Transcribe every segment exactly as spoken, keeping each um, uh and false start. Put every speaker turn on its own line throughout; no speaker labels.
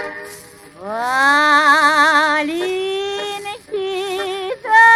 Валенки, да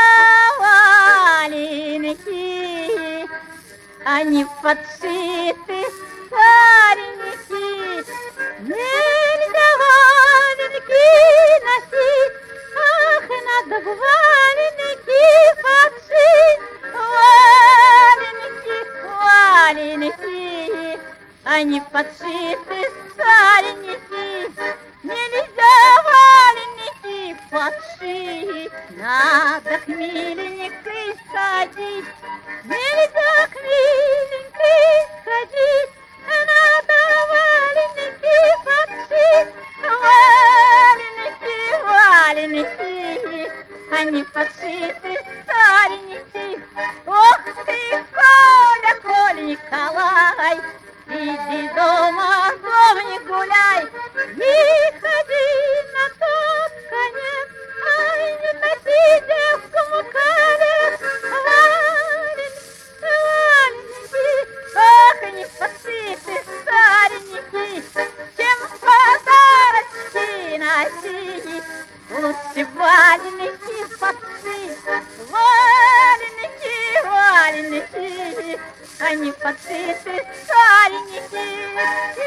валенки, они подшиты старенькие. Нельзя валенки носить, ах, надо валенки подшить. Валенки, валенки, они подшиты старенькие. Нельзя валенки подшить, надо к миленькой сходить. Нельзя к миленькой сходить, надо валенки подшить. Валенки, валенки, они подшиты старенькие. Ох ты, Коля, Коля, Николай, иди дома, дом не гуляй. Не ходи на тот конец, ай, не носи девкому колец. Валенки, валенки, ах, они подшиты старенькие. Чем подарочки носить, лучше валенки подшить. Валенки, валенки, они подшиты старенькие.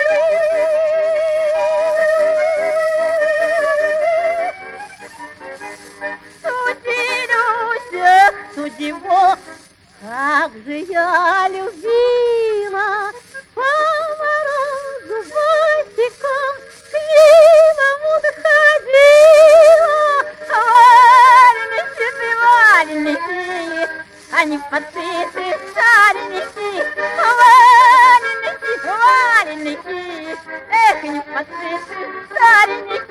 Судьбу, как же я любила, по морозу босиком к нивам доходила. Валенки, ты валенки, они подшиты старенькие. Валенки, валенки, эх, не подшиты старенькие.